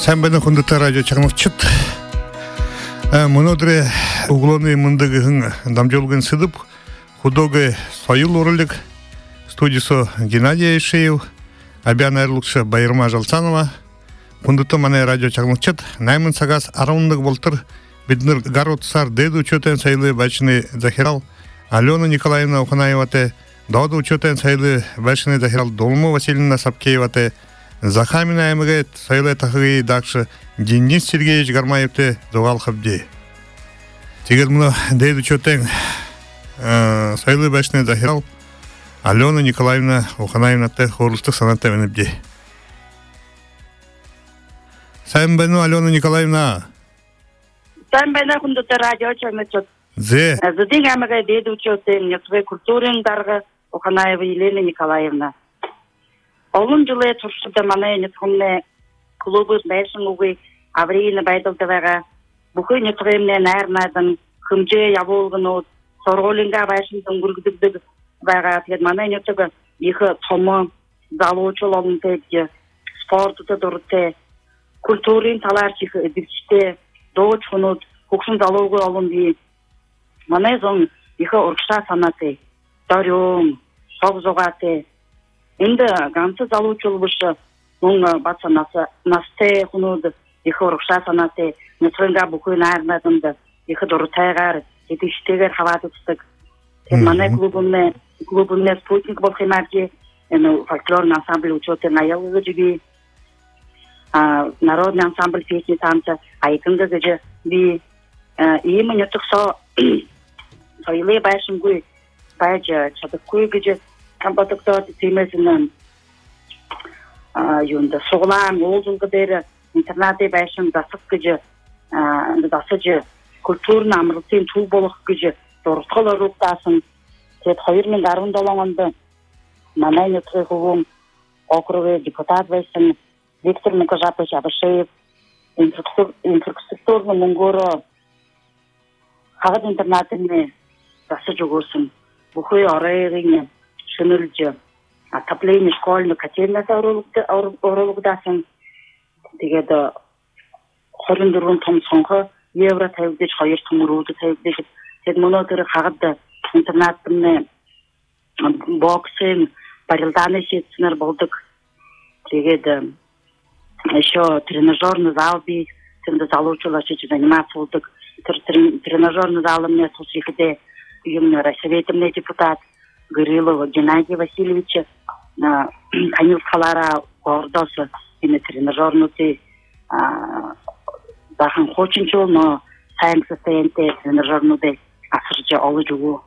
Sen beni kundutta radyo çakmakçıt. Monodre uglonu mındagın damjolgın sıdıp худога союл орылдык студиясы Геннадий Ишеев, Абян Айрлукша Байырма Жалцанова, кундуты мане радио чагныкчыт, наймын сагас араундык болтыр, бидныр гаротсар деду учетен сайлы бачыны захирал, Алена Николаевна Уханаевате, доду учетен сайлы бачыны захирал Долму Васильевна Сапкеевате, Захамина эмгет сайлы тахыгы дакшы Денис Сергеевич Гармаевте дугал хабди. Тегер мына деду учетен сайлы башны захирал Алена Николаевна Уханаевна те хорлыстык санатта менепди. Сайын бәну Алена Николаевна. Сайын бәну кундуты радио чагныкчыт. Зыдың әмігі деді учетен нетве культурын дарғы Уханаева Елена Николаевна. Олын жылы тұршыды мана нетвемне клубы бәшін уғы аврейіні байдылдываға бұқы нетвемне нәрнадың күмже яволғын от Сорголинга бәшіндің үргідігдіг бәға мана нетве ехі томы залуучылығын тәді спортыты дұрыты культурын талар чихы эдірчте доғыч құнуд көкшін залуғы олын бей мана зон ехі ұрқша санаты дарион соғзоғаты енді ғансы залуучылығышы мұң батса насты құнуд ехі ұрқша санаты нетвенға бұқын әрнадымды ехі дұрытайғар етіштегер хаваты тұстық мана клубымне спутник бұл қимарки фольклорный ансамбль учеты наялығы жүгі народный ансамбль песни танца айкынды гыжы би имени тұқса сойлы байшын гуй байжы чадық гуй гыжы кампатықта темезінің юнды соғылан ол жылғы бері интернаты байшын дасық гыжы дасыжы культурны амрылтын тул болып гыжы дұрысқылы руқтасын тет хайырмен гарвын долаңынды манайны тұғығын округы депутат байсын Виктор Никожапович Абашеев, инфраструктурный мунгоро, хагад интернатыны дасы жүгірсін. Бұхой арайығыны шынылжы, отопление школьны котельнасы орылығдасын. Дегеді, қорындырғын том соңғы евро тәугдеш, хайыр тұмыруды тәугдеш. Сен мұны түрі хагадды интернатыны боксын, барилданы сетсінер болдық. Дегеді, еще тренажерный зал бей, сенде залучила чуть заниматься болдық. Тренажерный залы мне слушайкіде үйімні райсоветімне депутат Гырилова Геннадий Васильевич канилскалара ордосы именно тренажерный дахын хочинчул, но сайын состояние тренажерный асырчы олы жүгу.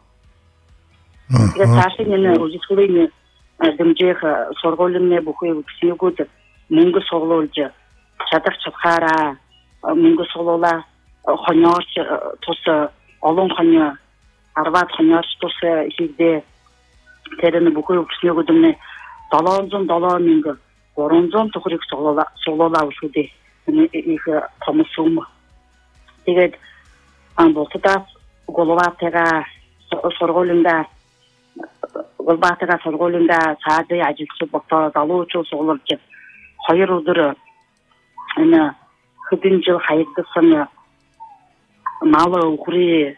Саши мені өзіскілейні дымжех сорголімне бұхой өксіне көді мүнгі соғылы өлжі. Шатық чыпқара, мүнгі соғылыла қонер тосы, олың қонер, арват қонер тосы жерде теріні бұхой өксіне көдімне даланзон мүнгі, оранзон тұқырек соғылыла өшуде. Екі тамысуымы. Дегет, болсыда головатыға сорголімда Голбатыға сорголында сады ажылшы бақта залуучыл соғылырды. Хайыр ұдыры, хүдін жыл хайырдысыны малы ұқыры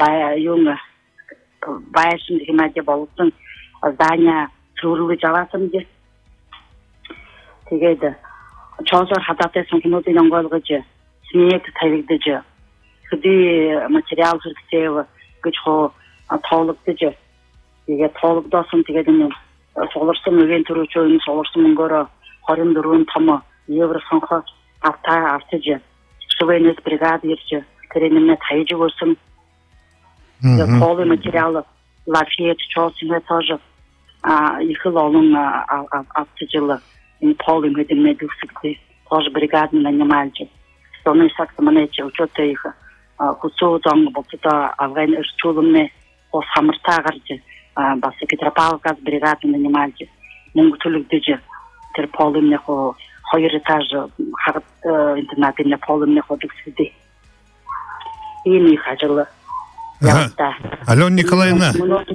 байышын дегенде болысын здания сұрылы жаласын де. Тегеді, чоғзор хадаты сұнқынуды наңғалғыжы, смейекті тәвігдіжі, хүді материал жүрксеві күчқо таулықтыжы. Теге толықдасын тегедімен соғылырсын өген түрі чөйін соғылырсын мұңғыры қарындыруын тамы евро соңқы артыжы шывайныз бригад ерчі теренімне тайжы көрсін толы материалы лафиет чоғысыны тажы екі лолың артыжылы полы өдімне дүксікті тажы бригадын анимальчы соны сақты мұнайчы учеты екі құсу заңы бұлтыда авғайн үрчулымне о самырта ғарчы басы Петропавловказ бригадын анимальчы мұңғы түлікдіжі тер полымне хо хайыр этажы хагат интернатыне полымне хо дүксіде. Ені хажылы. Алена Николаевна.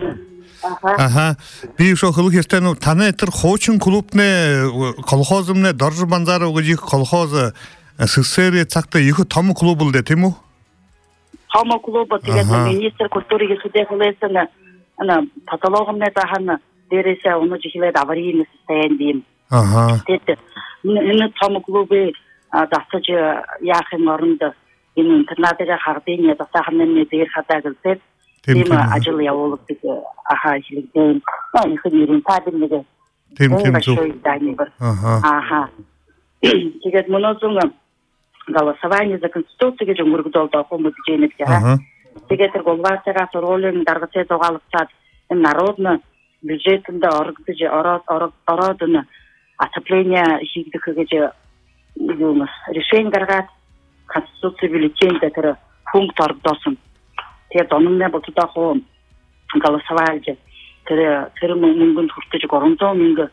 Би шо хылық естену таны этір хочин клубне колхозымне Доржы Банзары угыжик колхозы СССР цакта их том клуб де тему? Том клуб тэгээд министр культуры гисуде хөлесэнэ ана патологомне тахана дээрээс өнөө жиhlээд аварийн состояние. Тэгээд энэ том клубы дасаж яахын оронд энэ интернетээр хардын дасахны дээр хатаагалтай тийм ажил явуулдаг хэлэгдэн. Энэ хэрэг таадаг нэг тэгээд монозон голосование за конституцию гэж өнгөрөгдөв хүмүүс гэж нэ. Тэгээд тэр голвасага сургуулийн даргацаа зугаалгацаад энэ народны бюджетэнд ороод энэ отопление хийгдэх гэж юм решение гаргаад конституцийн бюллетенд тэр пункт ордосон. Тэгээд онны боддог голосование тэр мөнгөнд хүртэж 306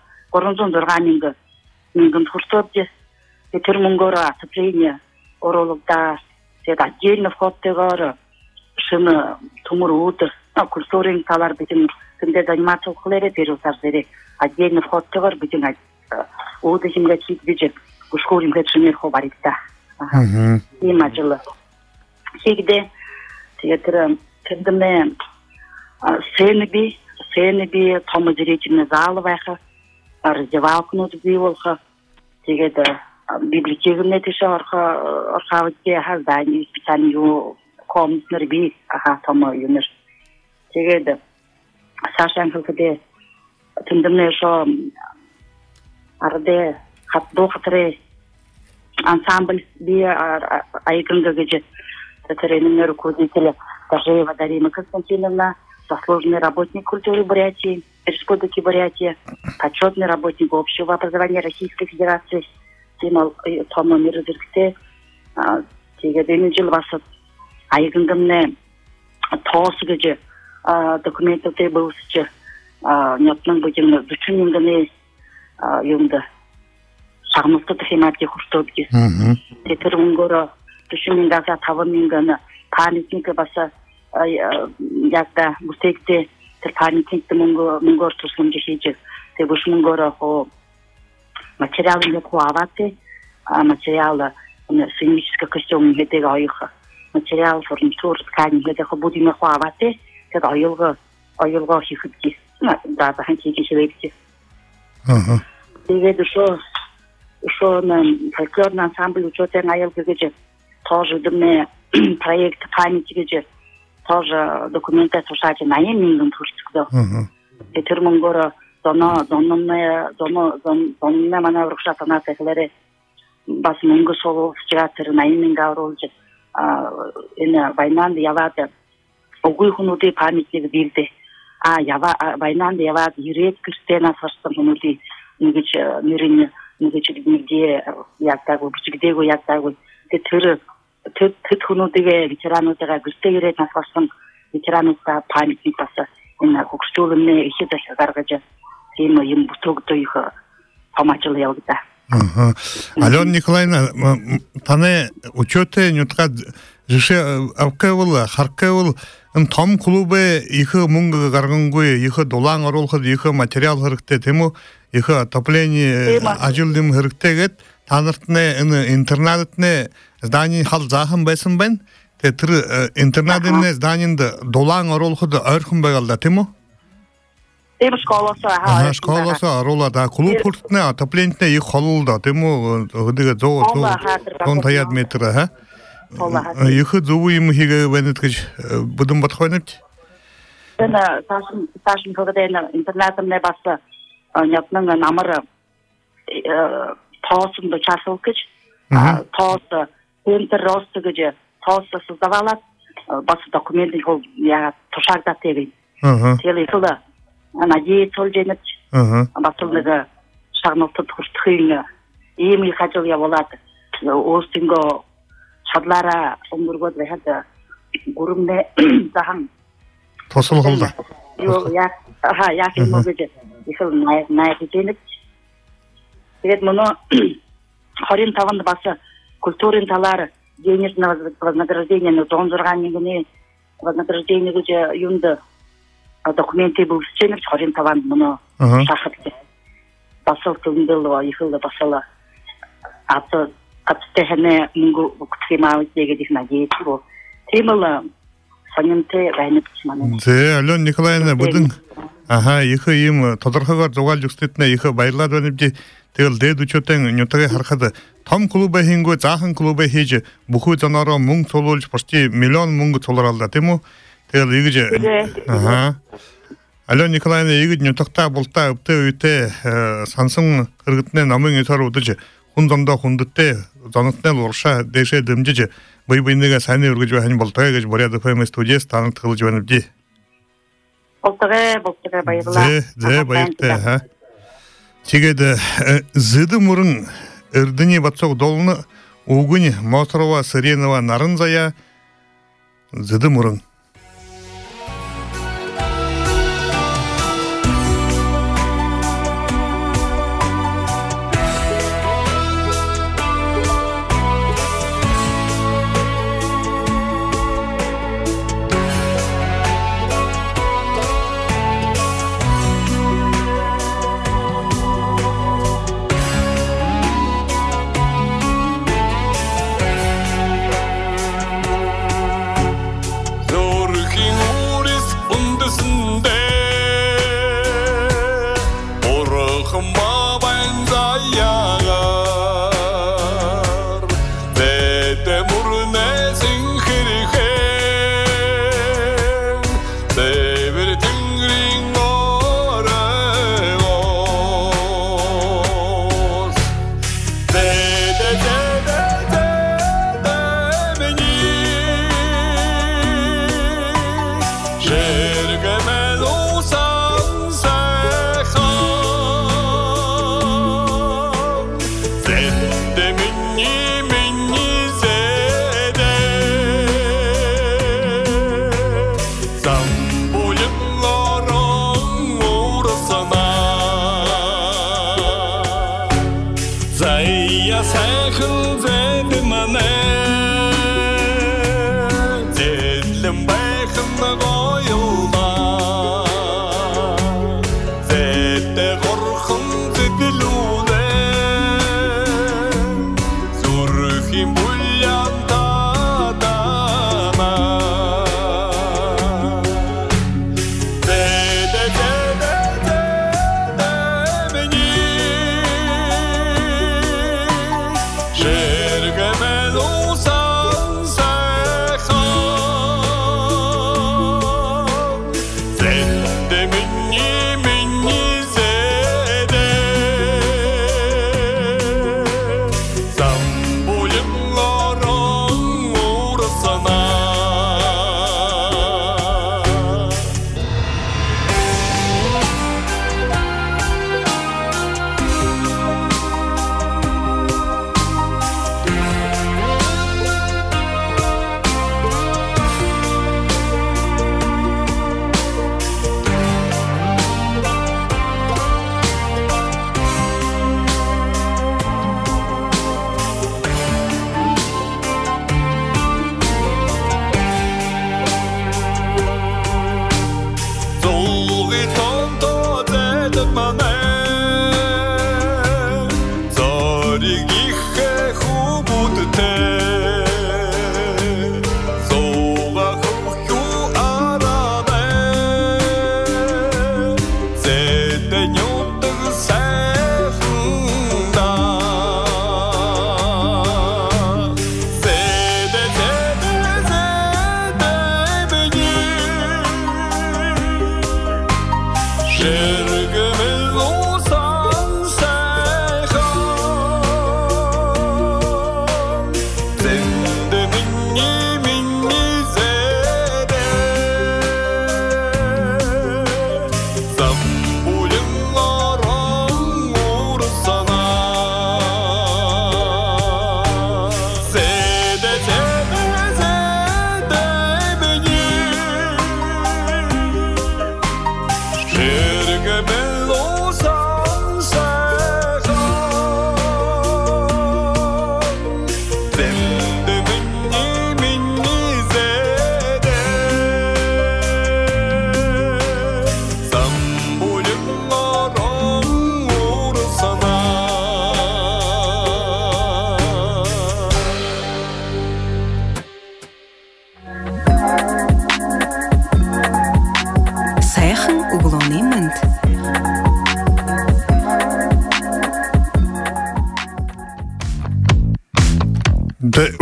мянган хүртэж тэр мөнгөөр отопление оруулагдаа тэгээд отдельно входтойгоор шин төмөр өдөр культурын талаар бидний тэндээ анимац ухлаарэ тэр усаарэ отдельно входтойгоор бидний өдөр хэмжээ хийж гүшгүүр ингээд шинээр хобаригта. Ийм ажил хийгдэ. Тэгээд тэр тэндээ сэнэби том зрительный зал байха раздевалкнууд бий болох. Тэгээд библиотекны тийш орхавдээ хазданы специальную комнатнэр бий том юмэр. Тэгээд сашан хөлтөд тэндээ шо арде хатдохтрэ ансамбль бий айгэнгэ гэж тэрэнээр руководитель Тажеева Дарина Константиновна, заслуженный работник культуры Бурятии, Республики Бурятия, почетный работник общего образования Российской Федерации, Тимал Тома Мирзиркте, тэгээд жил басып айгынгымны тоос гэж документтэй болсч нятнан бүгэн 40 мянганы юмда шагналтай хэмээх хүртөөд гэсэн. Тэр мөнгөөр 40 мянгаас 5 мянган памятник бас ягда бүтээгдээ тэр памятник мөнгөөр тусламж хийж тэр бүш мөнгөөр материалын аваад материал сценический костюм гэдэг оёх материал фурнитур ткань гэдэг будимын аваад тэр оёлгоо хийхэд гэсэн даасан хийжээ. Тэгээд шо фольклорный ансамбль учётын аял гэж тоже дэмэ проект памяти гэж тоже документация сушаачи 80 мянган төгрөг. Тэр мөнгөөр зонны манай урагшаа танаас эхлээрээ бас мөнгө суулгачаа тэр 80 мянга оруулж энэ войнанд яваад үгүй хүмүүдийн памятник биелдэ. Войнанд яваад ирээд гэртэнаас харсан хүмүүдийн нэгж нэрийн нэгж нэгдээ ягтаагүй бичигдээгүй ягтаагүй тэр хүнүүдээ ветерануудаа гэртээ ирээд нас гарсан ветерануудаа памятник бас энэ хөгжүүлнэ ихэд гаргаж тийм юм бүтөөгдөө их хамаачл явагдаа. Алена Николаевна, таны учётэ нютга жишээ авкавал харкавал том клубе их мөнгө гаргангүй их дулаан оруулахад их материал хэрэгтэй тийм үү? Их отопление ажилдым хэрэгтэйгээд та нарт энэ интернетны здание хал заахан байсан байна. Тэр интернетны зданинд дулаан оруулахад ойрхон байгалаа тийм үү? Тийм школоос оруулаад клуб хүртнэ отоплениетэй их холлоо тийм үү? Өдөг 150 метр их зөв юм хийгээ байна гэж бүдэн бодох байна. Энэ таашин хөгдөн интернетны бас нятнан намар тоосон до часов гэж тоос центр рост гэж тоос создавала бас документы я тушаагдаатэй. Тэгээд их л надеюсь олжэнэт батлага шагналт хүртэхийн ийм их ажил явуулаад өөрсдөө чадлаараа өнгөргөөд байхад гүрэмнэ захан тосолголоо. Яг юм уу гэж их л найх гэж. Тэгээд моно 25-нд бас культурын талаар денежное вознаграждение на 106 мянганы вознаграждение гэж юунд документы бүлчээр 25-нд моно шахах. Бас төгөндөл их л басала ато Отстегне мунгу кутримаузеге дих надеечку. Тримала сонемте вайнытчманы. Зе, Алена Николаевна, будың ихы им тодорхагар зогал жүкстетіне ихы байлар өніпде тел деду чөтен нютаге хархады. Там клубы хингу, захан клубы хейджи, буху занары мунг тололж почти миллион мунг толар алда, тему? Тел игіже. Алена Николаевна, игіж нютақта болта үпте үйте сансын кыргытне намын етар удыжы. Хунданда хундытте занытнел орша деше дымжыжы. Бый-быйныга сәне үргіжі әйін болтаға гіж боряды фэм студияс танып тығылжы өніпде. Болтаға байырла. Зе байырты, Тегеді зыды мұрын үрдіне батсоқ долыны угыны Моторова, Сыренова, Нарынзая зыды мұрын.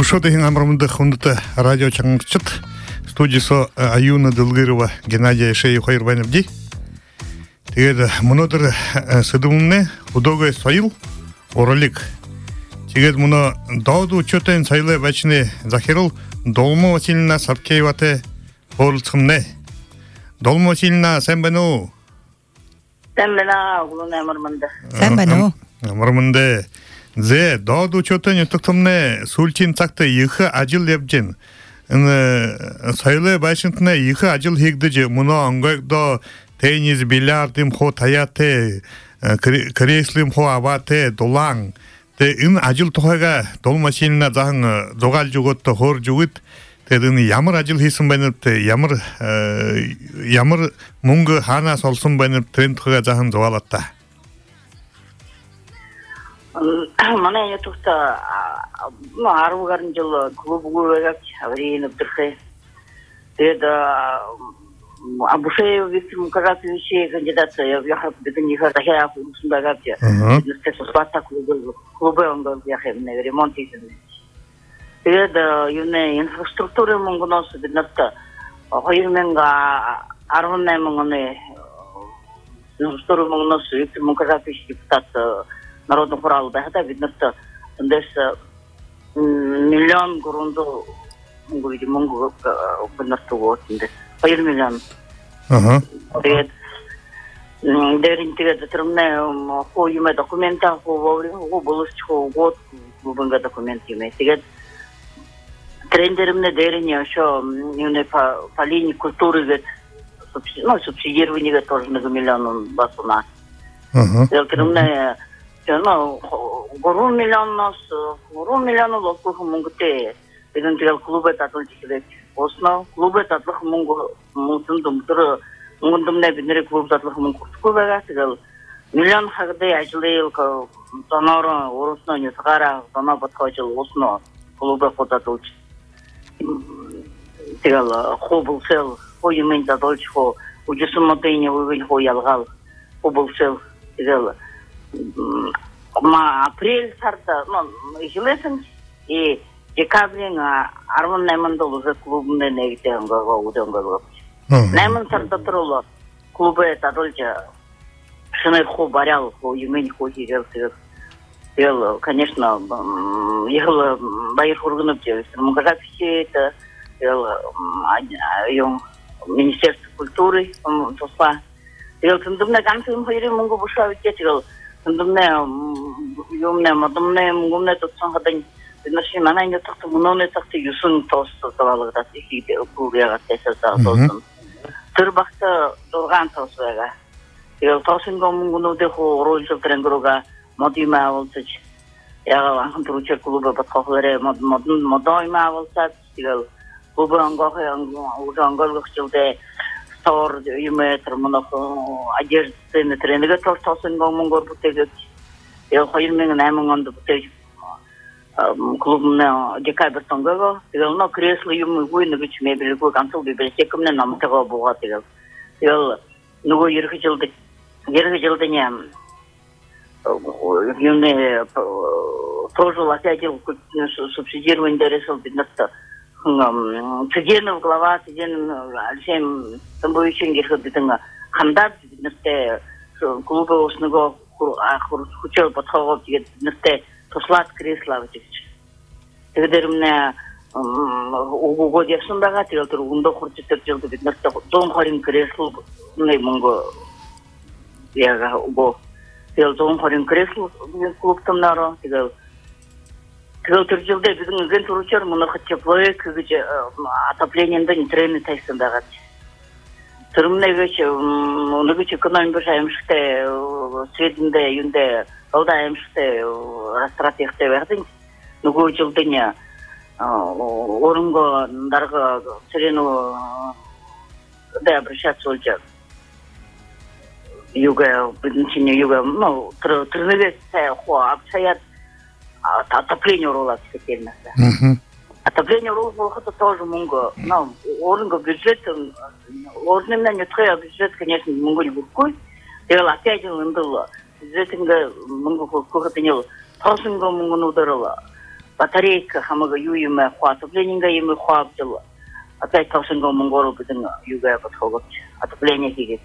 Ошодың амырмынды құндыты радио чаңғычыт студиясы Аюна Дылгырова Геннадия Шею Хайрбайныбди. Тегеді мұнодыр сыдымымне худогой сайыл оралик. Тегеді мұны дауды учетен сайлы бәчіне Захирыл Долма Васильевна Сапкеевате орылцымне. Долма Васильевна, сән бәну? Сән бәна, ұлын әмірмінді. Сән бәну? Амырмынды. Зе, дауды учетен үтіктімне сулчин цақты иқы ажыл ебжен. Сайлы бәчінтіне иқы ажыл хегдіже мұны аңғайқда теннис, бильярдым хо таяте, креслым хо авате, долаң. Те ин ажыл тухайга долмашинна заң зогал жуготто хор жугут. Те ин ямыр ажыл хисин бәніпті, ямыр мұңғы хана солсын бәніп трен тухайга заң зогалатта. Мана ютукта арвгарын жылы клубу вегак аврейніп тұрхай. Теда Абушеев Виктор Мукажатович кандидация в Яхап Беденихар Тахяев Усундагапте. Спартак клубы он был Яхем ремонт изменить. Теда юне инфраструктуры мунгунос бедната. Хоирменга арвне мунгуне инфраструктуры мунгунос Виктор Мукажатович депутат Народного хурала бәхәтә бедната. Здесь миллион грунду мунгу бедната вот здесь. 1 миллион. Дерин тегет трымне хо юме документа хо вовремя хо болуш хо год бубынга документ юме тегет трендеримне дерин шо юне по линии культуры вет субсидирование вет тоже на миллион басуна. Трымне горун миллион локух мунгте биден тел клубе татулчилек Osno klube tatlıq mungun dumdur mungundumne binere klub tatlıq mungun kubaga sigal milyon hagde ajleel ko tonoro orusno nyutgara tona batkhojil osno klube fotatulch sigal khobulsel hoymen tatulch ho ujusumoteyne вывел ho yalgal khobulsel sigal ma aprel sarda jilesen и декабрин арван наймандол уже клубне негте ангага удангага. Найман сартатроло клубе татолча шынай хо барял хо юмень хо хирел сел. Конечно, ехала байыр хургынып же. Мугажапичи это Министерство культуры тосла. Ел тындымне гансым хайры мунгу бушавит кетел. Тындымне юмне мадымне мунгумне тотсан хадан Наши манайны такты муноны такты юсын тосты tavalıгда ихиде кулга тесаса тосын. Тырбакта дурган тосыга. Ел тосынга мунгунуде хо ролчу тренгруга модима болсыч. Яга анхын туруча клуба батхолары модойма болсат. Ел клуба ангахы ангал жылде стор юметр монохо одежды тренинге тосынга мунгор бутеге. Ел хайырмен наймыңонды бутеге клубна декабрь тонгого но кресло юм войны гэж мебелгүй ганцхан библиотекомны номтойгоо буугаад тэгэл нөгөө ерөнхий ням юуны прожил опять субсидирование решил биднатта Цыгенов глава Цыгенов Алексей Тамбовичен герхот биднга хандат биднатте клубы осного хучел подховов биднатте Тослат кресла вчич. Тегдеримне угодясындага тирелтер ундо хурчитер жылды биднатта дом харин кресло не монго яга уго тел дом харин кресло клубтан наро тегел жылды бидин ген туручар муну теплое кыгыч отоплениенде трени тайсындага. Тырымне гыч унугыч экономик жаймыште срединде юнде Алдаемште растратехте вердин нөгөө жылдыня орынго дарга сырену да обращаться олча юга бинчине юга тренерге хо обсаят отопление уролат кетелмесе отопление уролат тоже мунго орынго бюджет орнымнан нетхая бюджет конечно мунго буркуй ел опять он был Зетинга мунго кохотенел тосынго мунгунудырла батарейка хамага юйма отоплениега ими хваптыл. Опять тосынга монгору бидин юга подхогот. Отопление кигет.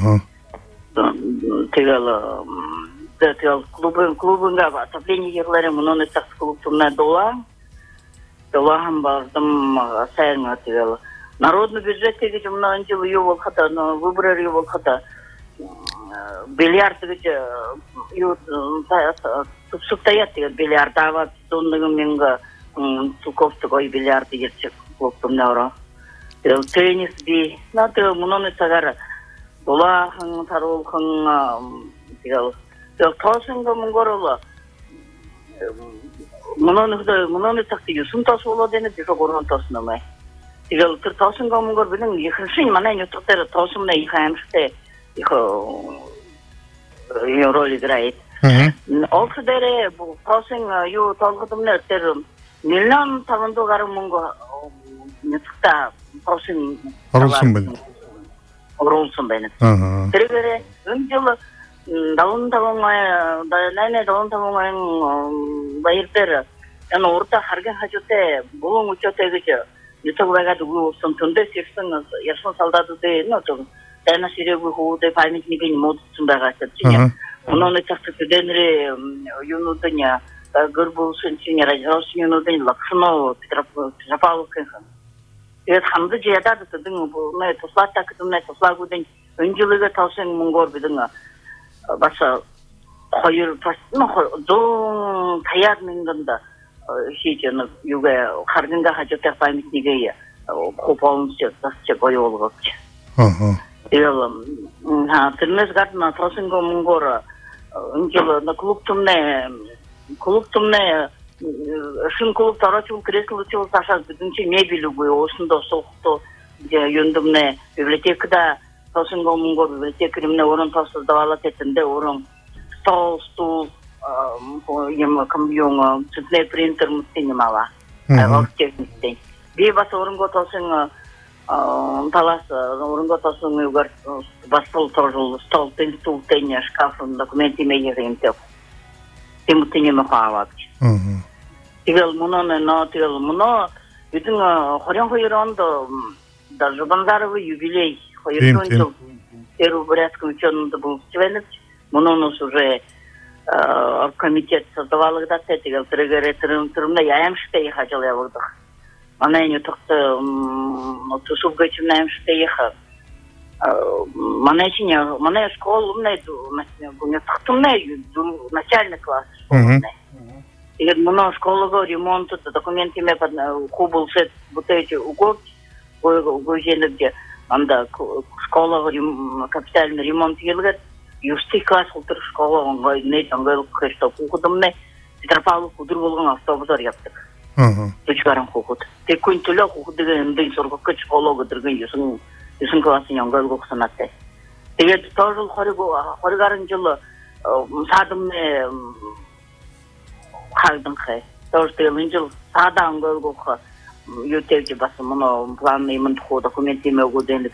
Тэгэл клубынга отопление ерлери мунун этак клубтумна долларам бардым сайын тэгэл народный бюджеттеги жумна жыл үй болхата выборы үй болхата бильярд гэж ю субсидият тэгээд бильярд аваад дундагын мянга цуковтог ой бильярд гэж клубтумна ороо. Тэгэл теннис би надад мунун цагаар доллархан таруулхан тэгэл тосынга монгороо мунун цагт юсун тос болоод энэ би горон тосномай. Тэгэл тэр тосынга монгор бидэн ихэншин манай нутгаар тосымна их аимштай их роль играет. Олсдере тосынга ю толгодумнер тэр миллион таванду гаруй мөнгө нутагта тосын оруулсан байна. Тэргээр өнжил даван баяртер яна урта харган хажуутай бүгэн өчөөтэй гэж YouTube байгаад өгсөн түндэс ирсэн ясан солдатуудын нөтөг тайна ширээгүй хүүдээ памятник нь модсон байгаа чинь өнөөний цагт дэдэнрээ юунуудын гөрбөлсөн чинь радиоснуудын лакшно петропавловских тэгээд хамдаж ядаад тэдэн нэ туслаатаа гэдэг туслаагуудын өнжилгээ тавсан монгор бидэн бас хоёр зон таяад минганда хийжэн юугаа харганга хажуутай памятнигээ хопонч тасч гоёолгоч. Тэгэл тэрнээс гадна тосынго монгор өнжил на клубтумне шин клуб тарачул кресло чул ташаад бидэн чи мебель үгүй осондоо сохто юндумне библиотекада тосынго монгор библиотекэрэмнэ орон тосолдавалат этэнде орон стул юм камбион цэцлэ принтер мустинемала техниктэй би бас оронгоо тосын талас оронгоо тосын югар басл торжул стол тентултenya шкафын документи мейеринтэй тэмтэнэм хаваад тэгэл муно бидэн 22 онд даже бандаровый юбилей 200 жыл первый бурятский ученый был членом мунонус уже комитет создавал когда тэгэл тэргээр тэрмнэ яамштай хажил явагдах манай нутагт тусувгач наамштай яха манай школа умная начальный класс тэгээд муно школого ремонт документами хубулсет вот эти угоженде анда школага капитальный ремонт хийлгээд 9 класс ултар школа онгой нэг ангойлох хэрэгтэй хүүхдэмнэ Петропавлов өдөр болгон автобусаар явдаг. Төчгөрөн хүүхд. Тэг хүн төлөө хүүхдгээ эндээ сургах гэж школог өдргэн 9 классын ангойлох санаатай. Тэгээд тоожл 20 гаруй жил саадмны халдан хэ. Тоожл жил саада ангойлох юутэйг бас моно план юм хоо документи мэгүүдэн.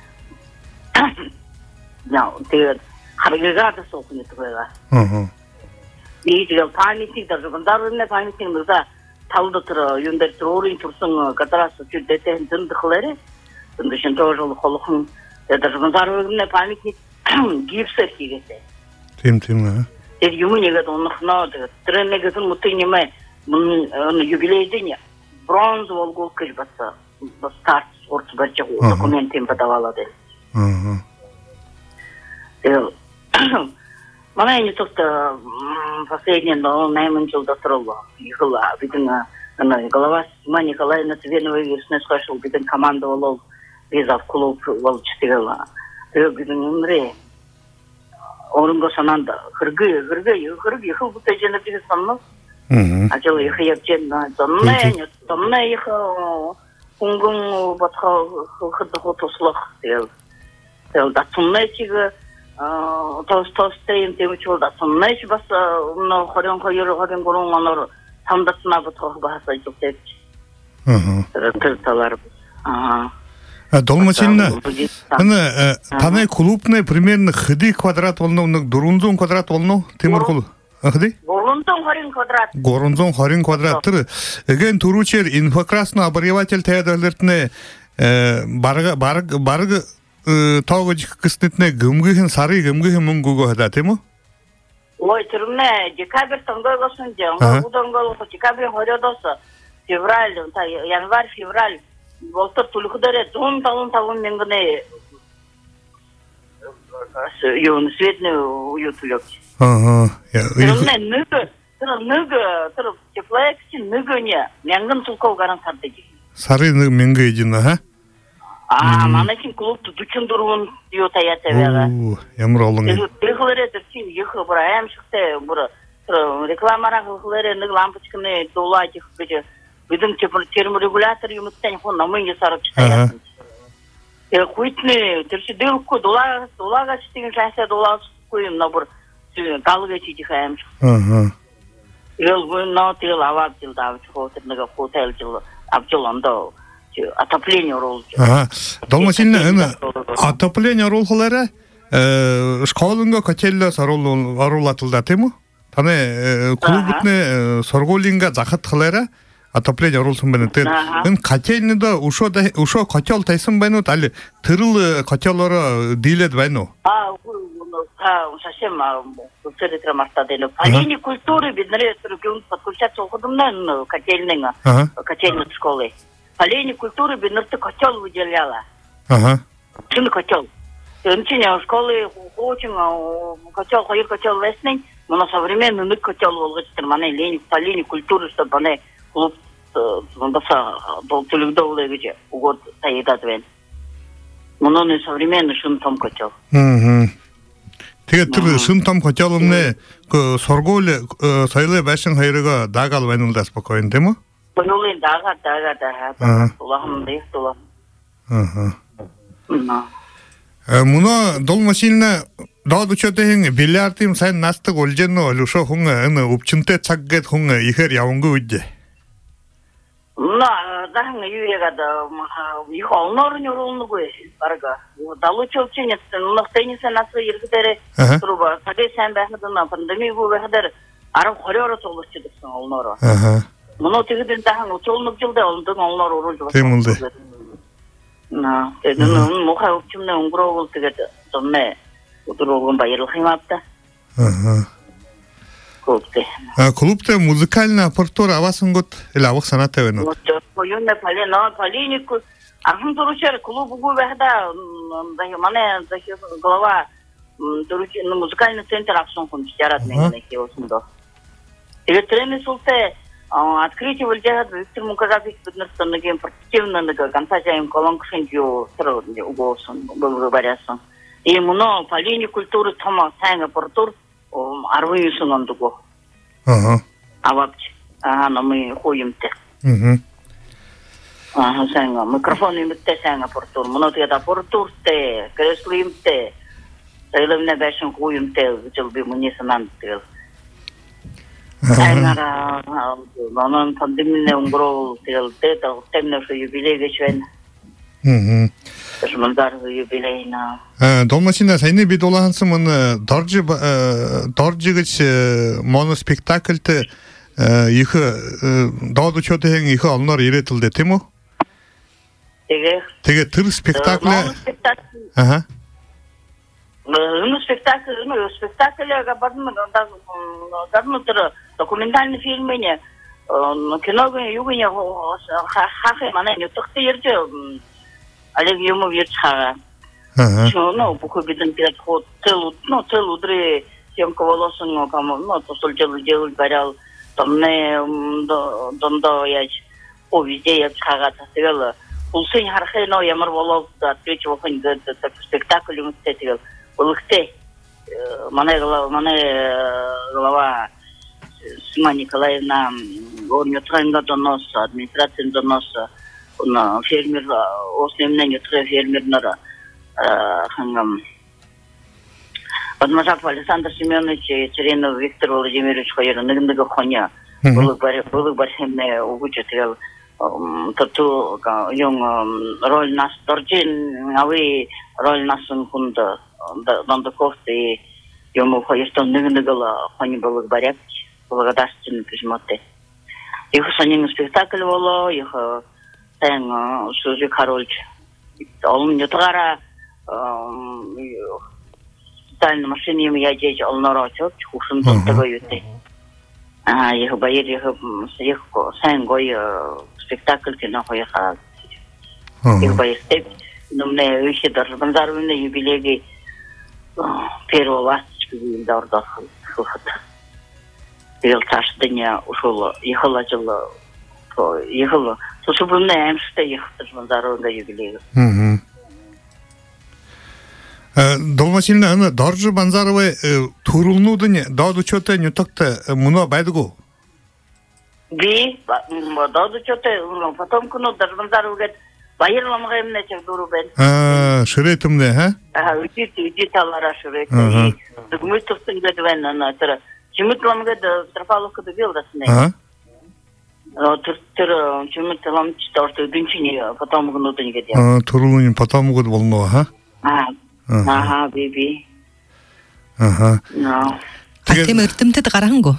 Тэгээд харгагад сохны тугаа. Нийтлэл памятник даже бандарны памятник нужда талдотро юндер троллин турсан гадраас үчидэтэн зэндхлэрэ. Тэндсэн тоожл холхон даже бандарны памятник гипсээр хийгээтэй. Тийм. Тэр юм нэгэд онохноо тренэгэд мутынэмэ юбилейдэн бронз волгол гэж баса старт спорт бачаг документы им подавала. Манай нутагт последние 8 жил дотролло. Ихла бидэн голова Сима Николаевна Цвенова ирснэ схашыл бидэн командовал виза в клуб волчтыгала. Бидэн умре. Орунго сананда хыргы хылбута жена бигсанно. Ажал их япчен томне их хунгун батха хыдхо тослах дел датсумне чига тостейм темчул датсумне бас но хорон хорон горон манор самдатна батха баса жуктеп. Талар. Долмачинна. Ана таны клубный примерно хыды квадрат волну, 400 квадрат волну, Тимур клуб. Ахди? 320 квадрат. 320 квадраттыр. Эген туручер инфокрасный обозреватель театрдертне барга тоогожик кыстытне гымгыхын сары гымгыхын мунгуго хада тему? Ой, трудне, декабрь тонгойлосын же, удонгойлосы, декабрь хорёдосы, февраль, январь, февраль, болтыр тулхударе, дун менгне юн светную уютулёк. Ага. Трудне, ныгы, теплоэкси, ныгыне, мянгын тулков гаран сардыги. Сары менге едина, ха? Манакин клубты дучун дурун диё таятевера. Ямар олон. Тыхлары терчин ехы бура ам шыкты бура рекламара хылары нык лампочканы долатих гыжы. Бидим терморегулятор юмуттан хон намын ясарып чытаят. Куйтны терчи дылку долага читеген шанса долага куйым на бур галга читих ам. Ел гуйна тел аваптил давч хотырныга хотел жыл абжолондо. Отопление рол. Долмасильна отопление ролхолары школунга котелле сарулатылда тему. Тане клубутне сорголинга захатхалара отопление ролсын бен тер. Эн котельнида ушо котел тайсын бен али тырыл котеллары дилет бен. Совсем церква мастадено. Полине культуры биднре регион подключаться уходом котельненга. Котельной школы. Полине культуры биднрты котел выделяла. Чын котел. Тенчине школы очень котел весный, но современный котел волгочтер мане лень полине культуры чтобы мане клуб баса толюдовле где угод таидат вен. Но не современный шын том котел. Тэгээ шын том котелымне сорголе сайле башын хайрыга дагал венулда спокойно тему? Понулин дага. Тулахым дейх тулахым. Муна долмасильна дадучотең биллиардым сайн настык олженно олушо хунга аны упчунте цаггет хунга ихер явангы үдде. Дахын юегада их олнорын yorulnugu барга. Далучовченет нохтенисе насы иргидере труба. Таге сен бахыдына пандемия бу бахыдер арам хорёро толушчудуксың олноро. Муну тегиден дахын учолнук жылда олдың олнор урулжу. Темулды. Тегиден муха упчумне унгровул тегид томне удурулгун байырыл химапта. Клубте музыкальная аппаратура авасын год или авах саната вен. Юнне полинику архын туручер клубу бахда мане глава музыкальный центр аксон кончарат мене хеосундо. Электронный султе открытие выльдят Виктор Муказафик поднырстанныгем спортивныга конца жайым колонкшын жо сыры угосын был говорясын. И муно полини культуры тома сайн аппаратур арвыйсын ондуго. Авапч. Но мы ходим-то. Сайн микрофон имитте сайн аппаратур. Муно тегет аппаратур-те, кресло имте. Сайлымне бәшін ходим-те, жылби мунесынан тегел. Айнара, анан пандемияне унгрол тегелте, темне шо юбилей geçven. Шмандар юбилейна. Долмасина сайны бит олаһынсын муну доржигыч моноспектакльте ихы дауду чотең ихы алнар иретилди тему? Теге тыр спектакль. Спектакль гадмутыр документальный фильмине киного югыне хахы мана ютукты ерде Олег Юмов ерчхага. Ну, буху биден пират ход целу дре съемка волосын кому, то делать горял там не дондо яч по везде ерчхага тасывела. Пулсын хархы но ямар волов да третьего хон так спектакль мстетил. Улыкте мане глава Сима Николаевна орнютренга доноса, администрация доноса, на фермер, основные фермернера, Подмажав Александр Семенович и Царинов Виктор Владимирович Хоера, нагнага хоня, были большие угучател, тату роль нас торчин, а вы роль нас кунда, дандаков и Ему хоестон нигнигала хони балык баряк, благодарственный письмоте. Их санин спектакль было, их тен Сузик Харольд. Он не тара тайна машине я дети он нарочит, хушин тот юты. Их байер их сангой спектакль кино хоеха. Их байер степ, но мне еще даже бандарвина юбилей первого ласточки вилдорда хылхат. Бел таштыня ушел, ехала жила, ехала. Слушай, мне эмште ехать бандарвина юбилей. Долмасильна аны Доржи Банзаровой турулнудыне даду чоте нютакта муна байдыгу. Би, даду чоте, потом куну Доржи Банзарова говорит, байырламға емне чек дуру бен. Шыретімне, ха? Үдит алара шыреті. Дүгмүстовтың геді бен, чимытламға да Трафаловка да билдасыне. Түр чимытламчы орты дүнчіне, потом кунудын геді. Турулунин потом гуд болну, ха? Ага, биби. Ага. Атем ыртымты қараңго.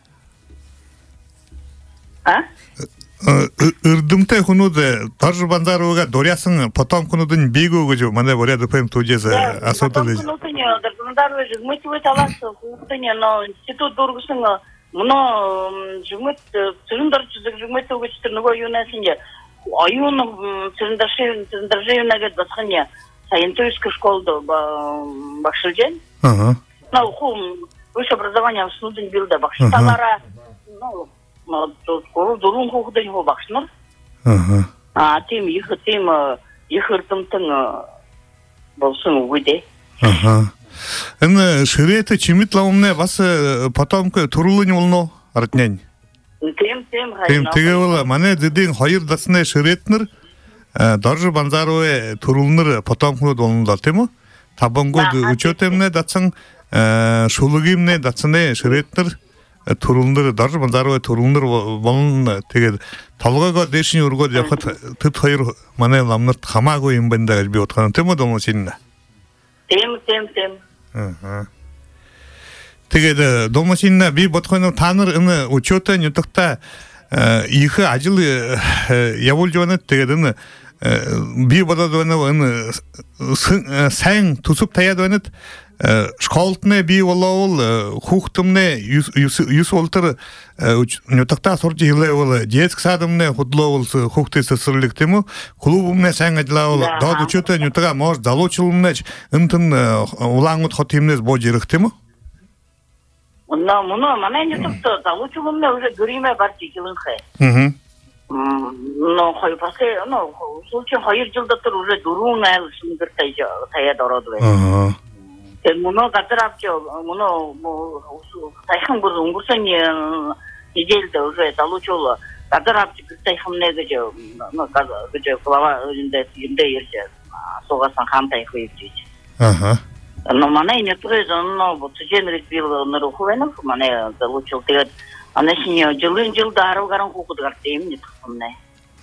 Ырдымты хунуды Доржи Банзаровага дорясын потом кунудын бегу гыжу мана боряды пэм тудезы асотылы. Потом кунудын Доржи Банзарова жигмытывы таласы, кунудын, но институт дургысың, мұны жигмыт, цилиндарчызык жигмытывы гычтырныго юнасынге, аюны цилиндаршевына гет басқыне, Саентуйская школа Бахшильден. Ну, высшее образование в Снуден билда Бахшиталара. Ну, дурун худын его Бахшнур. А тем их ртымтың болсын увыде. Эн ширеті чимитлаумне басы потомка турулыни олно артнен. Тем теге ола мане деден хайыр дасыне ширетнер. Доржи Банзаровой турулныр потомку долундар, тему? Табангу учетемне датсын, шулыгимне датсыне ширетныр турулныр, Доржи Банзаровой турулныр болун теге талгага дешин ургод яхат тыт хайыр мане ламныр хамагу имбенда элби откан, тему долун синна? Тем. Теге долун синна би боткойну таныр ыны учетен ютыкта ихы ажылы явулжуаны тегедіні би бодадуаны сайын тусуп таядуаны школтыны би олауыл хуқтымны юс олтыр нютақта сорчы хилай олы детск садымны худлауыл хуқтысы сырлықтымы клубымны сайын ажылауыл дауд учеты нютаға мож залучылымны үнтін улаңыт хотимнез бо жерықтымы? Мұны мана нютақта залучылымны уже гүриме бар чекілін Но хай пасе, случай хайыр жылда тұр уже дұруын әл шындыр тая дорады бәй. Мұны қатырапчы, мұны тайхым бұр ұңғырсын неделді уже залучылы. Қатырапчы тайхымне гөжі құлава өзінде ерже соғасан қам тайхы епчейді. Но мана нетұрыз, тұжен рекбил нұруху бәнім, мана залучыл тегет. Она синяя жылда арылгарын кукудгар дейм не тахымнай.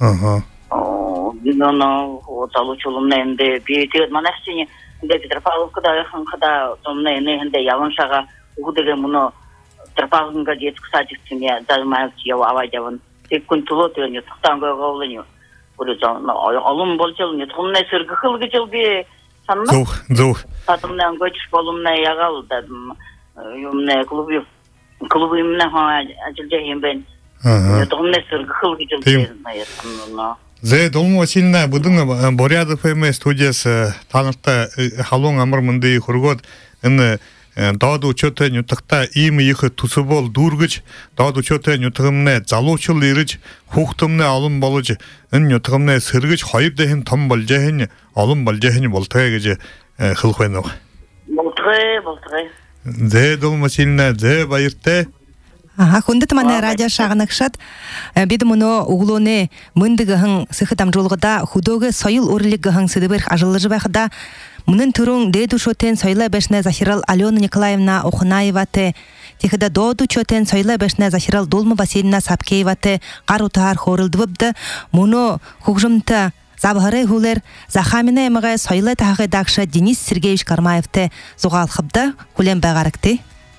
Но вот залучулумна энде биетет манасыне энде Петропавловкада яхынкада томна энде яваншага угудеге муну Петропавловка детский садиксине займаевчи ява авадявын. Тек күн тулот не тахтанга говлыню. Алым болчыл не тахымнай сыргыхылгы жылби санна. Зух. Татымнан göçüş bolumna яғал дадым. Юмне клубы именно ажылжайын бен. Тұғымны сұрғы қылғы жылдайын. Зе Долма Васильевна будың Боряды ФМ студиясы танықта халуң амыр мынды құргод дауды учеты нютықта имы ехы тусы бол дұргыч, дауды учеты нютығымны залучыл ирыч, хуқтымны алым болыч, нютығымны сыргыч хайып дәхін там болжайын, алым болжайын болтығы геже қылқойны. Болтығы. Зе Долма Васильевна, зе байыртты. Хунды тыманы радио шағынықшат, беді мұны ұғылуыны мұндығығын сықытам жолғыда худоғы сойыл өрлігігін сыдыбыр ажылыжы бақыда мұнын түрің дейду шотен сойла бәшіне Захирал Алена Николаевна Охунаеваты, тихіда доду чотен сойла бәшіне Захирал Долма Васильевна Сапкееваты қар ұтағар хорылды бұбды, мұны құғжымты Забахары хулер Захамина эмыгы сойлы тағы дақшы Денис Сергеевич Кармаевты зуғалқыбды хулен бағарыкты.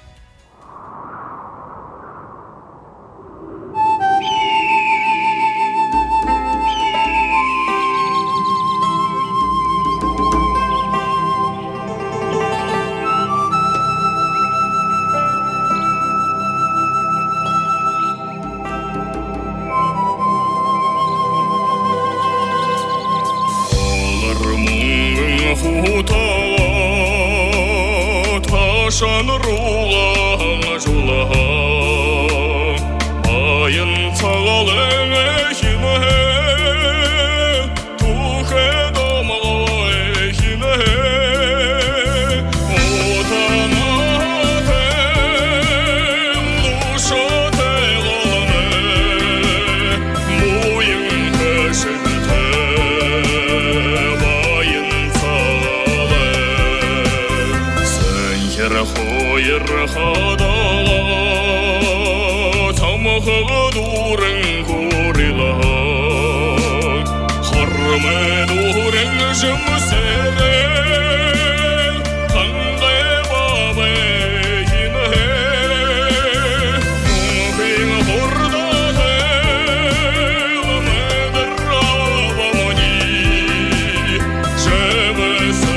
Taşan ruğan julaha ayın çağalın ekine tuhe damala ekine otana tem duşa telane muyun peşinde Hoyer khadala tamag'durin gorila harmadurin jumsere qanday babe yine bin hurda madrabani şemse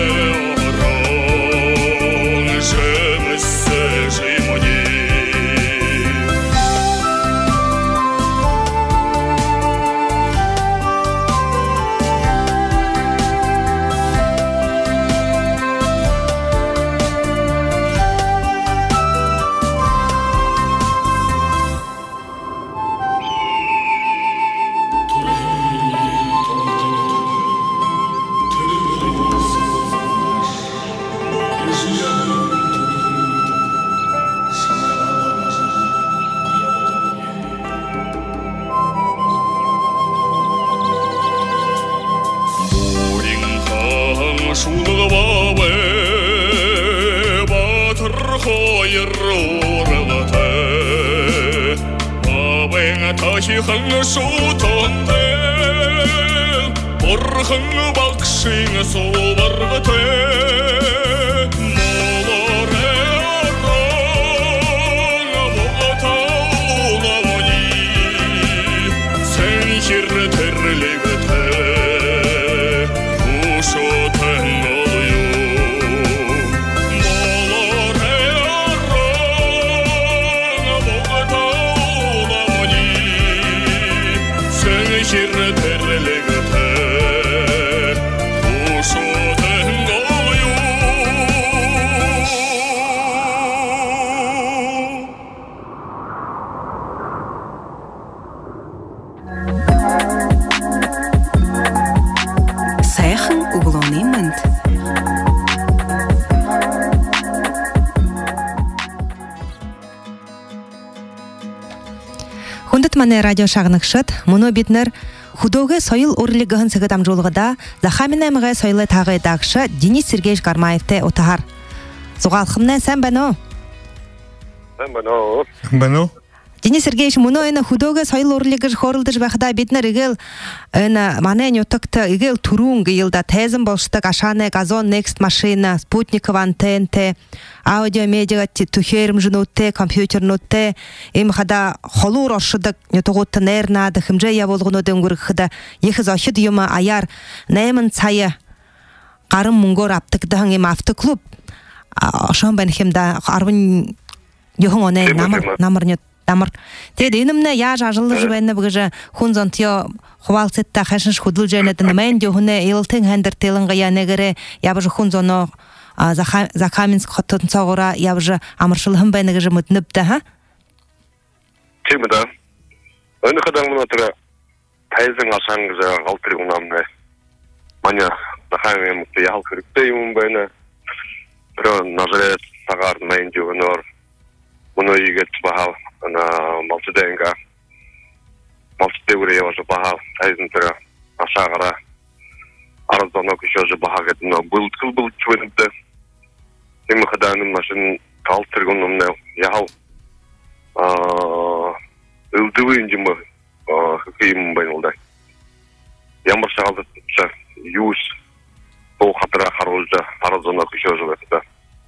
Мане радио шагныкшыт, мұны битнер худоге сойыл орлигығын сығытам жолғыда Захамина эмыгы сойлы тағы дақшы Денис Сергеевич Кармаевты отағар. Зуғалқымна сән бәно? Сән бәно. Бәно. Денис Сергеевич, мұны өйні худоге сойыл орлигы жқорылды жбақыда битнер игіл мане нетокты игіл турунг йылда тезім болштық ашаны газон next машина, спутников антенте, аудиомедиа тухерим жынутте, компьютер нутте, им хада холур ошыдық нетоғытты нернады, хымже я болғыны дөңгірік хыда, ехіз ошыд юма аяр, нәймін цайы, қарым мұңгор аптықдығын им автоклуб, ошан бән хемда арвын юхын оне намыр нет. Тамыр. Теде инымне я жажылы жбайны бұгыжы хунзон тио хвалцетта хашынш худыл жайнатын мән дюхуне илтың хәндір телінға я негере ябыжы хунзоно Закаменск хоттын соғыра ябыжы амыршылығын байны гыжы мұтыныпты, ха? Теміда. Өні қадан мұна тұра тайзың ашан гыжы ғалтырығын амны. Маня Захамен мұқты яғыл күрікті емін байны. Бірі нажырет тағардың мән дюхунор. Мұны егет бағал. Она молчаденька. Молчадеуре уже бахал. Тайзын тұра ашағыра. Арызданок еще же бахагет, но был чуэнде. Им хаданым машин калтыргуном не яхал. Илдывын жимы хыкыйым байнылдай. ямар шагалдатса юус бо хатра харулжа харазона кушожулата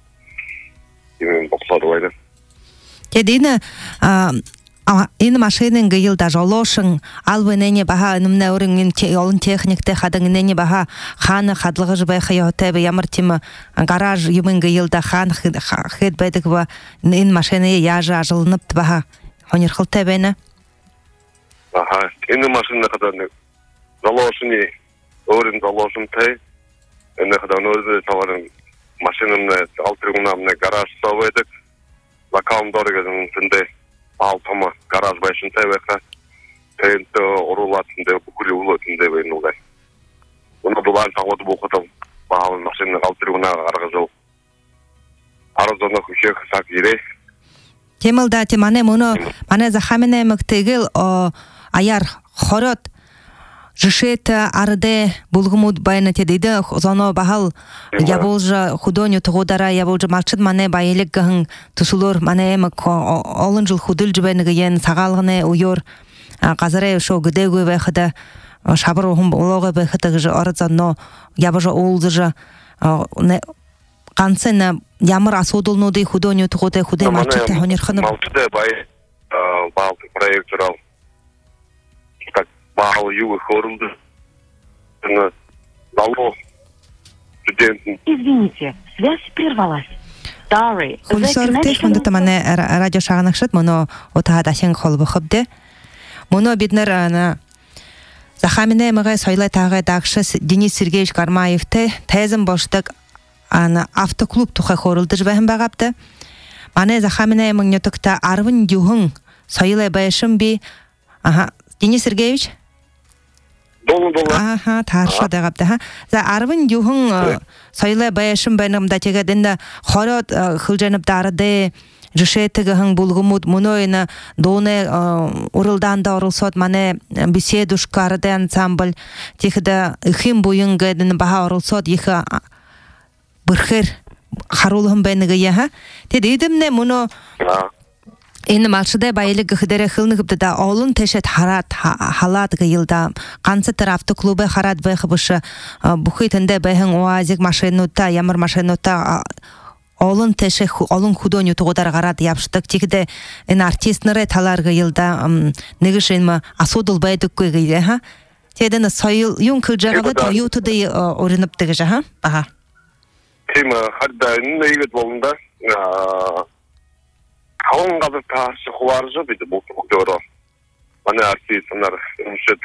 юм боксарвайда Тедина энэ машинын гыйлда жолошин албынене баха нымна өрүнүн олун техникте хадыңнене баха ханы хадлыгы байха ятабы ямар тима гараж юмын гыйлда хан хет байдык ба энэ машинае яжа ажылынып баха хонерхыл табена аха энэ машина кадан жолошини өрүн жолошин тай энэ кадан өрүн таварын машинын алтрыгунамны гараж соведик лакам дорогатын тынде алтама гараж байшын тавайха тенто орулатында бүкүл улатында бейнугай уну дулан тагыды букутам баал машинны алтрыгуна аргызыл аразона күшек сак ире темилда темане муну мане захамине мактегил аяр хорот жишет арде булгумуд байна тедиде зоно бахал я болжа худоню тогодара я болжа малчыд мане байлык гын тусулор мане мак олон жыл худул жбеныгы ен сагалгыны уйор казаре шо гдегу вехада шабыр хум улога вехада же арзано я божа олжа не канцена ямар асудулнуды худоню тогоде худе малчыд хонерханы малчыда бай бал проекторал Бау юг хорулды. Дало студентин. Извините, связь прервалась. Sorry. Хонда мане радио шагнакшыт моно ота дашен холбу хобде. Моно биднер ана Захамине мага сойлай тагы дагшыс Денис Сергеевич Кармаевте тезим боштык ана автоклуб тухай хорулды жбахын багапты. Мане Захамине мыңнётыкта арвын юхын сойлай байшым би. Ага, Денис Сергеевич Аха, тарша дагапта ха. За арвын юхын сойлай байшым байнымда тегеденде хорот хылжанып дарыды жишетиги хын булгумуд муноyna доне урылдан да урылсот мане беседушкарды ансамбль тихда хим буйынгадын баха урылсот иха бирхер харулхын байныгы яха. Тедидимне муно Энэ малшыдай байлык гыдере хылныгыпты да олун тешет харат халат гыйылда канцы тарафты клубы харат байхыбышы бухитенде байхын оазик машинута ямар машинута олун теше олун худоню тогодар гарат япштык тигде эн артистнere талар гыйылда негишенма асудул байдык гыйылда ха теден сойл юн кылжагалы ютуды орыныптыгы жаха аха тема хадда нейгет болунда Қалың қазір тарсы құлары жоқ дейді бұл құқтары. Мана артистер өмшет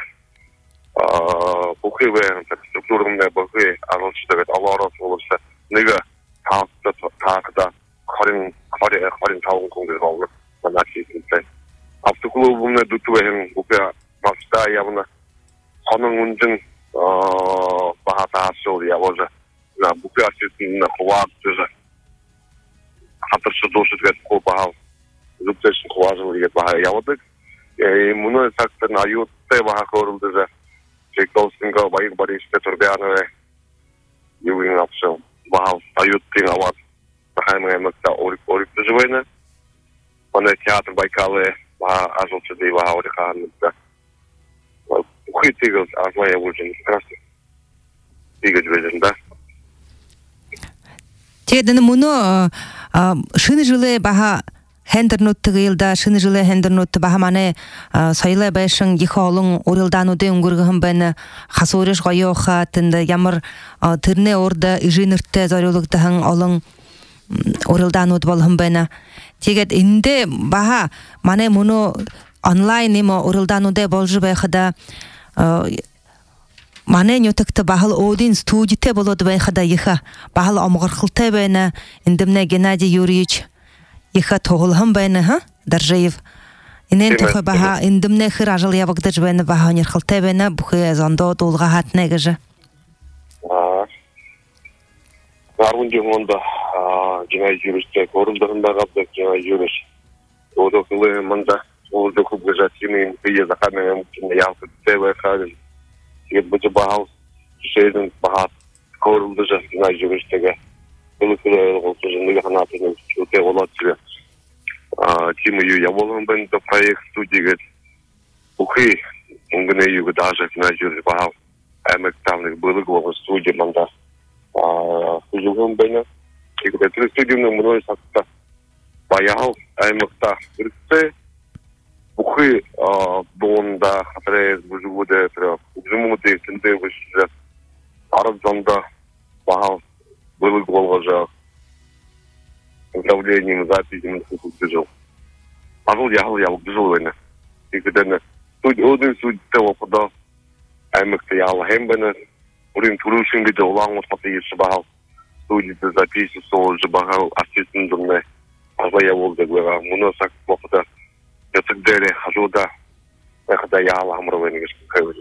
бұқи вен структурында бұқи ағылшыдығы аларас болса неге тағыда қарин тауын қоңды қалды. Мана артистер. Автоклубымны дүтуен бұқи баста явына қаның үнжін бағата арсы олды явызы. Бұқи артистеріне құлағы түзі. Қатыршы досы түгет қол бағал. Зубтешин хважил дигет баха явадык. Муну сактын аютте баха хорулды же. Чекдолсинга байык бариште турбянове. Югин апшыл. Баха аюттин ават. Бахаймы эмекта орик дежвейна. Мане театр Байкалы баха ажылчыды баха ориханыкта. Ухи тигыз азмая вульжин. Красный. Тигыз вежин, да? Теден муну шыны жылы баха хендернутты гылда шыны жылы хендернутты баха мане сойлай байшын ихолун урылдануды унгургын бен хасурыш гойоха тынды ямар тырне орда ижинирте зорулуктахан олун урылдануд болхын бен тегет инде баха мане муну онлайн имо урылдануде болжу байхада Мане нютыкты бахал один студите болоды байхада иха бахал омгырхылты байна индимне Геннадий Юрьевич иха тоғылхын байна ха Даржаев инен тухы баха индимне хыр ажыл ябыгдыж байна баха нерхылты байна бухы зондо долға хатны гыжы Арвын жеңонда Геннадий Юрьевичте көрілдігінде қабды Геннадий Юрьевич Одокылы мында олды көп гыжатсының бейе зақамен әмкінде ялқы байқады Егер бұды бағал шейдің бағат көрілді жасына жүріштігі. Бұны күлі олты жындығы қанатының өте олады жүрі. Тимі үй яболын бәнді проект студиге бұқи ұңғыны үйгі дажы кіна жүрі бағал. аймактарны былык болған студия мында жүрген бені екібетір студияның мұны сақта баял аймақта үрікті бұқы доғында қатырайыз бұжығуды жұмуды кінде бұшыжы арыз зонда бағал былык болға жақ управлением записями слушать жил. Ажил ял жил война. И когда один суд того подал, аймакта ял хембена, урин турушин где улан вот потом еще бахал, судит записи сол же бахал ассистентом ажил я волга говоря, муносак попада, я тогда хожу да, когда ял амровый не скажешь.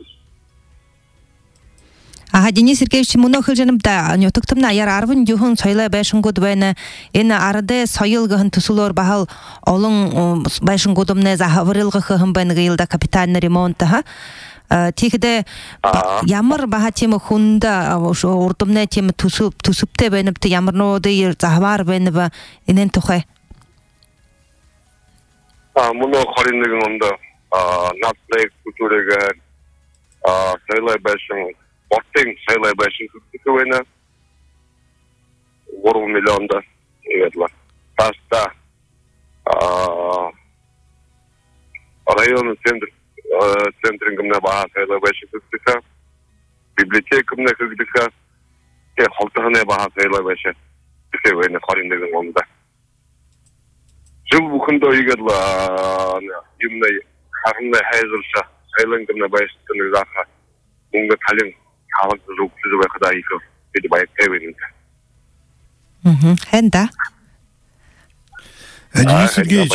Ага, Денис Сергеевич, муно хылжанымда нётыктымна яр арвын юхун сойлай байшын год байна. Эне арыде сойлгын тусулор бахал олон байшын годымне захавырылгы хым байна гылда капитальный ремонт ха. Тихде ямар баха тема хунда уртымне тема тусупте бенипти ямарноды захвар бенба инен тухай. Муно хариннигин онда наслек культурега сойлай байшын Orteng saylay başın kutlu vena 10 milyonda evetler. Tasta rayonun centringimne baha saylay başın kutlu bibliotekimne kutlu ke haltahane baha saylay başın kutlu vena qarindagin onda. Jıl bukunda evetler yimne harımda hazırsa saylangimne başın zaha bunga talin Halk zukluzu ve kadar yıkıl. Bir bayat evinin. Henda. Денис Сергеевич.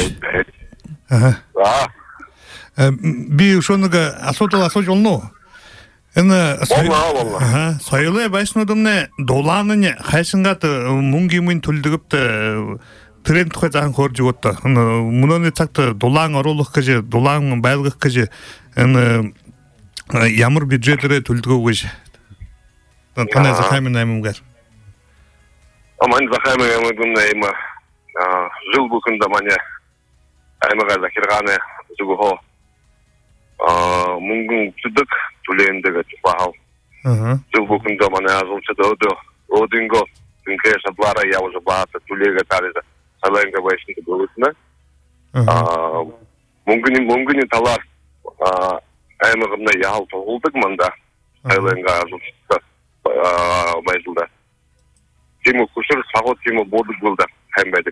Би шонага асотол жолно. Эна сойлай байшнодумне доланыне хайшынгат мунгимин түлдүгүптө тренд кызан көржүгөттө. Муноны такты долаң оролук кыжы, долаң байлык кыжы. Эна ямар бюджетлere түлдүгөж. Тана захаймен наймугар. Аман захаймен наймугар. Жыл букында мане аймага закирганы жугу. Мунгун түдүк түлендеге бахал. Жыл букында мане азылчы додо. Одинго түнкө шаблара я уже баата түлеге тариза. Саленга байшынды болусуна. Мунгуни талар аймагымда ял тоғылдық мында. Саленга азылчы майзылда. Тему кушыр сағот тему бодық болды хәмбәдік.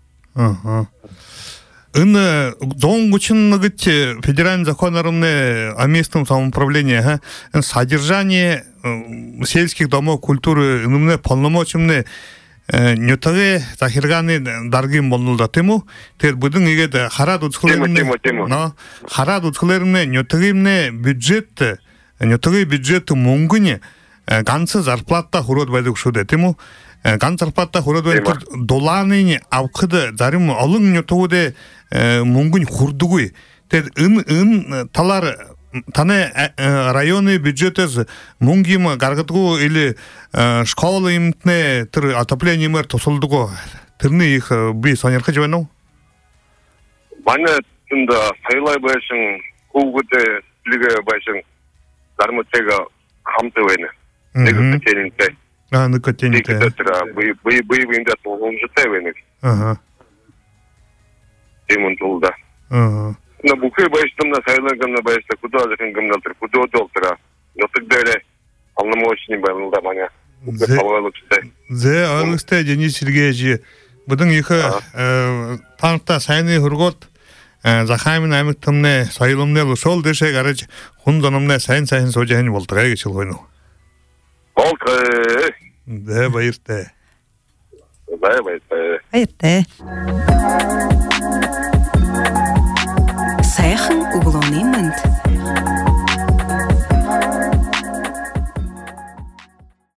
Ын зон учен федеральный закон о местном самоуправлении, содержание сельских домов культуры, инымне полномочия нетаге захирганы даргим болнулда тему. Тер будың егеді харад ұтқыларымне нетагимне бюджетті, нетаге бюджетті мұңгыне ганцы зарплатта хурот байдык шуде тему. Ган зарплатта хурот байдык доланыне авқыды зарим алың нетагуде мұңгын хурдугуй. Тер ын талар таны районы бюджеты мұңгима гаргатгу или школы имтне тыр отопление мэр тосылдугу. Тырны их би сонерхы жевану? Бана тында сайлай байшын кулгуде лига байшын дармутега хамтывайны. Никотенинте. Никотенинте. Быйбында толғынжытай вайны. Темін толда. На бухе байштымна сайлангамна байшта куда закынгамналтыр, куда доктора. Но тогда полномочный был да маня. Зе алысты Денис Сергеевич. Будың екі танкта сайны хургот захаймын аймақтымне сайылымне лусол деше гараж хундонымне сайын сожайын болтыға кешіл қойну. Болтыға. Де байырты. Байырты. Байырты.